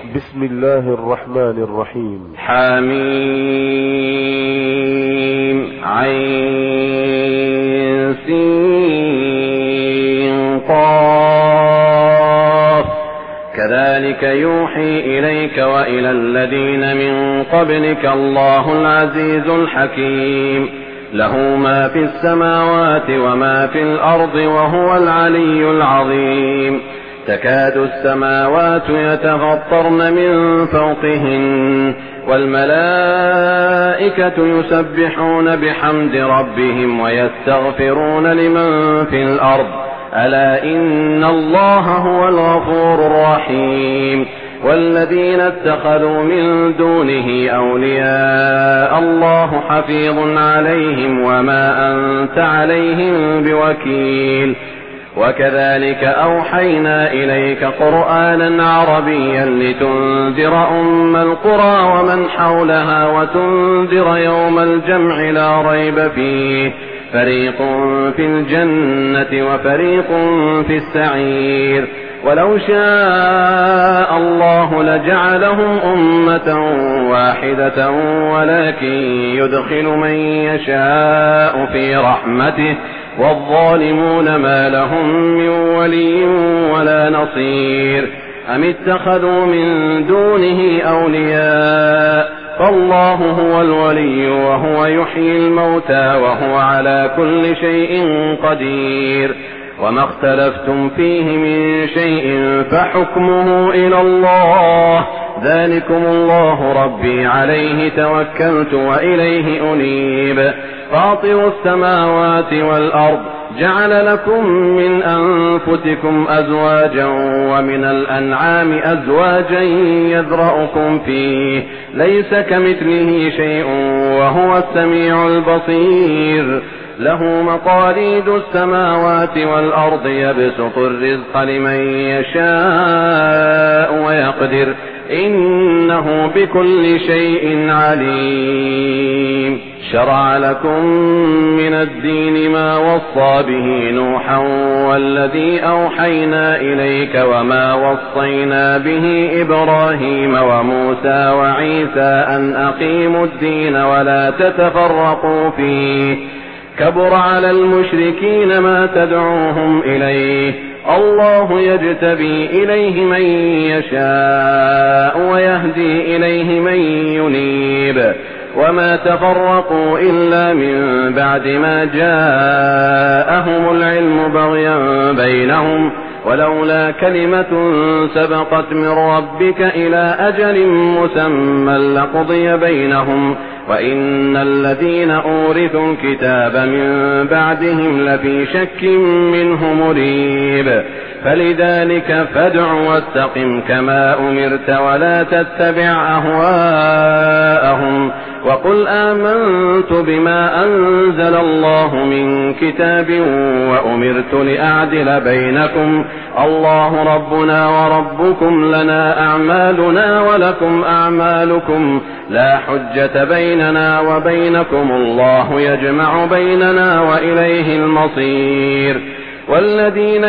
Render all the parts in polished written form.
بسم الله الرحمن الرحيم. حميم عين سين قاف كذلك يوحي إليك وإلى الذين من قبلك الله العزيز الحكيم له ما في السماوات وما في الأرض وهو العلي العظيم. تكاد السماوات يتفطرن من فوقهن والملائكة يسبحون بحمد ربهم ويستغفرون لمن في الأرض ألا إن الله هو الغفور الرحيم. والذين اتخذوا من دونه أولياء الله حفيظ عليهم وما أنت عليهم بوكيل. وكذلك أوحينا إليك قرآنا عربيا لتنذر أم القرى ومن حولها وتنذر يوم الجمع لا ريب فيه فريق في الجنة وفريق في السعير. ولو شاء الله لجعلهم أمة واحدة ولكن يدخل من يشاء في رحمته والظالمون ما لهم من ولي ولا نصير. أم اتخذوا من دونه أولياء فالله هو الولي وهو يحيي الموتى وهو على كل شيء قدير. وما اختلفتم فيه من شيء فحكمه إلى الله ذلكم الله ربي عليه توكلت وإليه أنيب. فاطر السماوات والأرض جعل لكم من أنفسكم أزواجا ومن الأنعام أزواجا يذرأكم فيه ليس كمثله شيء وهو السميع البصير. له مقاليد السماوات والأرض يبسط الرزق لمن يشاء ويقدر إنه بكل شيء عليم. شرع لكم من الدين ما وصى به نوحا والذي أوحينا إليك وما وصينا به إبراهيم وموسى وعيسى أن أقيموا الدين ولا تتفرقوا فيه كبر على المشركين ما تدعوهم إليه الله يجتبي إليه من يشاء ويهدي إليه من ينيب. وما تفرقوا إلا من بعد ما جاءهم العلم بغيا بينهم ولولا كلمة سبقت من ربك إلى أجل مسمى لقضي بينهم وإن الذين أورثوا الكتاب من بعدهم لفي شك منه مريب. فلذلك فادع واستقم كما أمرت ولا تتبع أهواءهم وقل آمنت بما أنزل الله من كتاب وأمرت لأعدل بينكم الله ربنا وربكم لنا أعمالنا ولكم أعمالكم لا حجة بيننا وبينكم الله يجمع بيننا وإليه المصير. والذين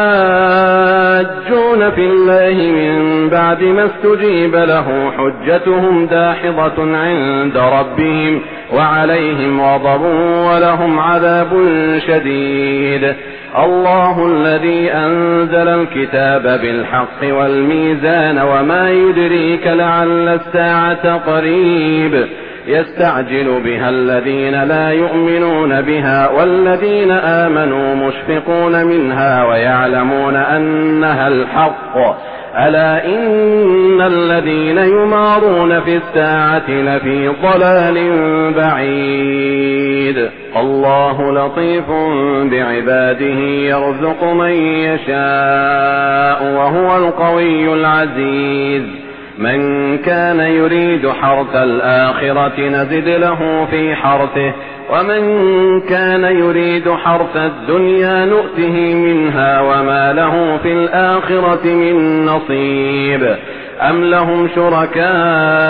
يحاجون في الله من بعد ما استجيب له حجتهم داحضة عند ربهم وعليهم غضب ولهم عذاب شديد. الله الذي أنزل الكتاب بالحق والميزان وما يدريك لعل الساعة قريب يستعجل بها الذين لا يؤمنون بها والذين آمنوا مشفقون منها ويعلمون أنها الحق ألا إن الذين يمارون في الساعة لفي ضلال بعيد. الله لطيف بعباده يرزق من يشاء وهو القوي العزيز. من كان يريد حرث الآخرة نزد له في حرثه ومن كان يريد حرث الدنيا نؤته منها وما له في الآخرة من نصيب. أم لهم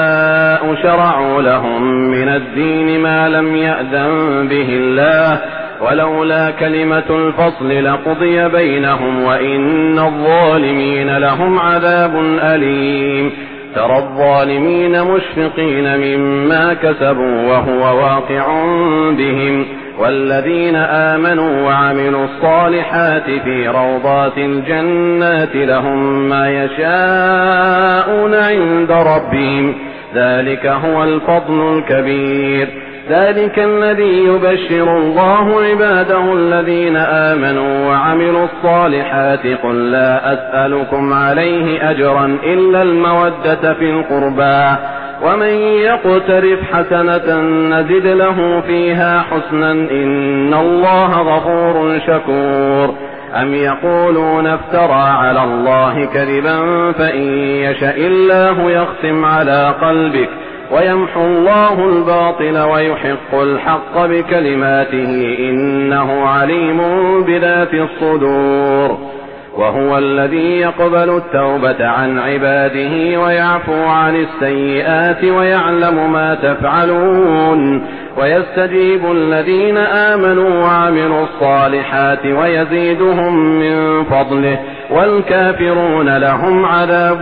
شركاء شرعوا لهم من الدين ما لم يأذن به الله ولولا كلمة الفصل لقضي بينهم وإن الظالمين لهم عذاب أليم. ترى الظالمين مشفقين مما كسبوا وهو واقع بهم، والذين آمنوا وعملوا الصالحات في روضات الجنات لهم ما يشاءون عند ربهم، ذلك هو الفضل الكبير. ذلك الذي يبشر الله عباده الذين آمنوا وعملوا الصالحات قل لا أسألكم عليه أجرا إلا المودة في القربى، ومن يقترف حسنة نزد له فيها حسنا إن الله غفور شكور. أم يقولون افترى على الله كذبا فإن يشأ الله يختم على قلبك ويمحو الله الباطل ويحق الحق بكلماته إنه عليم بذات الصدور. وهو الذي يقبل التوبة عن عباده ويعفو عن السيئات ويعلم ما تفعلون، ويستجيب الذين آمنوا وعملوا الصالحات ويزيدهم من فضله، والكافرون لهم عذاب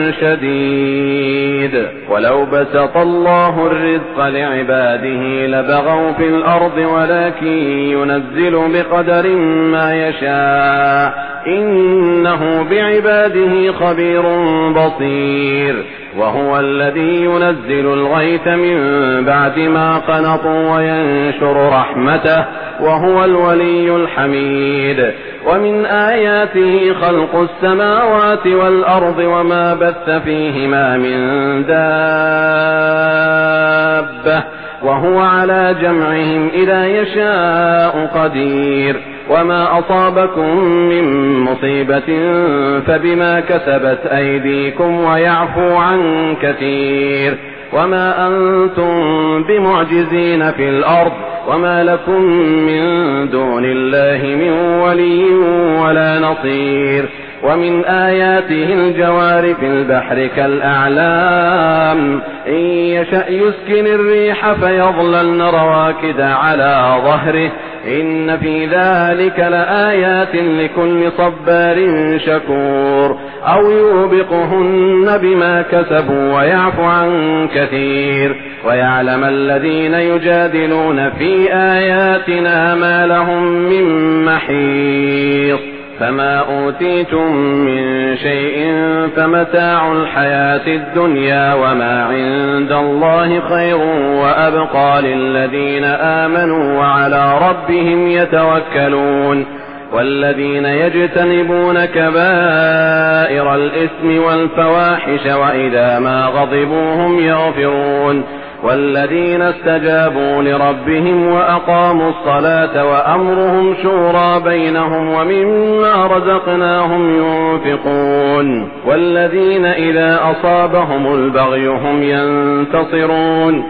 شديد. ولو بسط الله الرزق لعباده لبغوا في الأرض ولكن ينزل بقدر ما يشاء إنه بعباده خبير بصير. وهو الذي ينزل الغيث من بعد ما قنطوا وينشر رحمته وهو الولي الحميد. ومن آياته خلق السماوات والأرض وما بث فيهما من دابة وهو على جمعهم إذا يشاء قدير. وما أصابكم من مصيبة فبما كسبت أيديكم ويعفو عن كثير. وما أنتم بمعجزين في الأرض وما لكم من دون الله من ولي ولا نصير. ومن آياته الجوار في البحر كالأعلام إن يشأ يسكن الريح فيظللن رواكد على ظهره إن في ذلك لآيات لكل صبار شكور. أو يوبقهن بما كسبوا ويعفو عن كثير. ويعلم الذين يجادلون في آياتنا ما لهم من محيص. فما أوتيتم من شيء فمتاع الحياة الدنيا وما عند الله خير وأبقى للذين آمنوا وعلى ربهم يتوكلون. والذين يجتنبون كبائر الإثم والفواحش وإذا ما غضبوا هم يغفرون. والذين استجابوا لربهم وأقاموا الصلاة وأمرهم شورى بينهم ومما رزقناهم ينفقون. والذين إذا أصابهم البغي هم ينتصرون.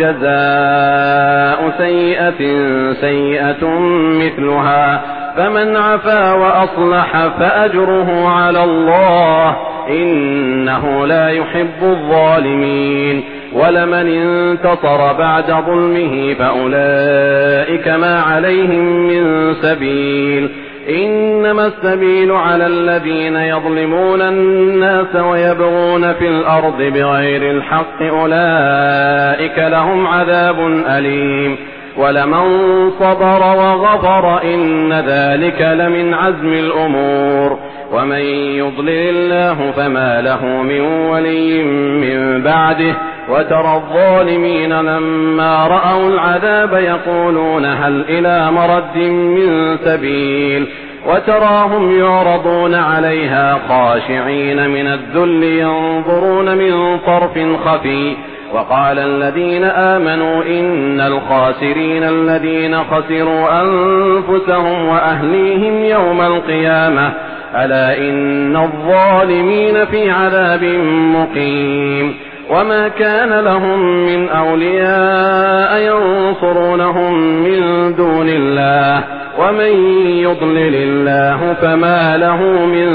وجزاء سيئة سيئة مثلها فمن عفا وأصلح فأجره على الله إنه لا يحب الظالمين. ولمن انتصر بعد ظلمه فأولئك ما عليهم من سبيل إنما السبيل على الذين يظلمون الناس ويبغون في الأرض بغير الحق أولئك لهم عذاب أليم. ولمن صبر وغفر إن ذلك لمن عزم الأمور. ومن يضلل الله فما له من ولي من بعده. وترى الظالمين لما رأوا العذاب يقولون هل إلى مرد من سبيل. وتراهم يعرضون عليها خاشعين من الذل ينظرون من طرف خفي. وقال الذين آمنوا إن الخاسرين الذين خسروا أنفسهم وأهليهم يوم القيامة ألا إن الظالمين في عذاب مقيم. وما كان لهم من أولياء ينصرونهم من دون الله ومن يضلل الله فما له من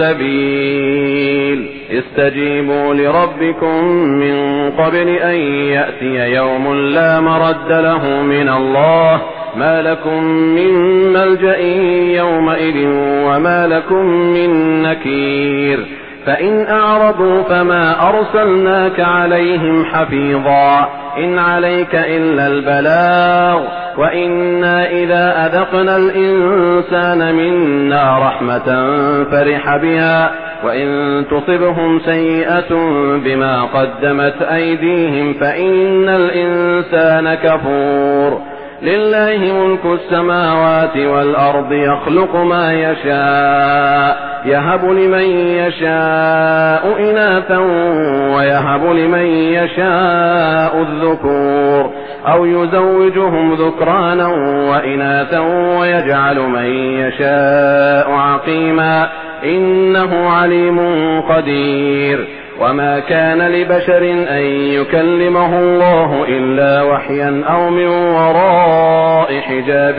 سبيل. استجيبوا لربكم من قبل أن يأتي يوم لا مرد له من الله ما لكم من ملجأ يومئذ وما لكم من نكير فإن أعرضوا فما أرسلناك عليهم حفيظا إن عليك إلا البلاغ وإنا إذا أذقنا الإنسان منا رحمة فرح بها وإن تصبهم سيئة بما قدمت أيديهم فإن الإنسان كفور لله ملك السماوات والأرض يخلق ما يشاء يهب لمن يشاء إناثا ويهب لمن يشاء الذكور أو يزوجهم ذكرانا وإناثا ويجعل من يشاء عقيما إنه عليم قدير وما كان لبشر أن يكلمه الله إلا وحيا أو من وراء حجاب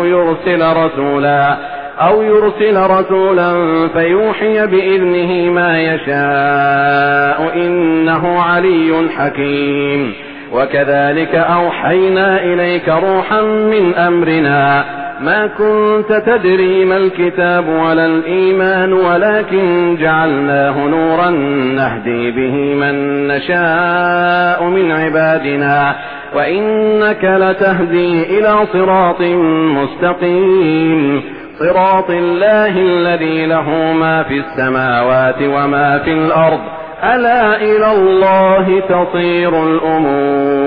أو يرسل رسولا فيوحي بإذنه ما يشاء إنه علي حكيم وكذلك أوحينا إليك روحا من أمرنا ما كنت تدري ما الكتاب ولا الإيمان ولكن جعلناه نورا نهدي به من نشاء من عبادنا وإنك لتهدي إلى صراط مستقيم صراط الله الذي له ما في السماوات وما في الأرض ألا إلى الله تصير الأمور